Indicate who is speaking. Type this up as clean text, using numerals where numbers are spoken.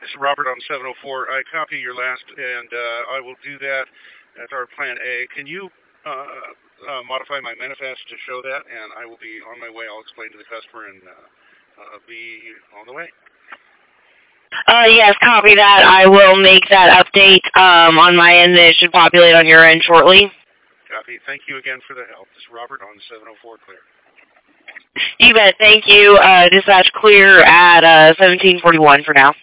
Speaker 1: This is Robert on 704. I copy your last, and I will do that as our plan A. Can you modify my manifest to show that? And I will be on my way. I'll explain to the customer and be on the way.
Speaker 2: Yes, copy that. I will make that update on my end. It should populate on your end shortly.
Speaker 1: Copy. Thank you again for the help. This is Robert on 704 Clear.
Speaker 2: You bet. Thank you. Dispatch clear at 1741 for now.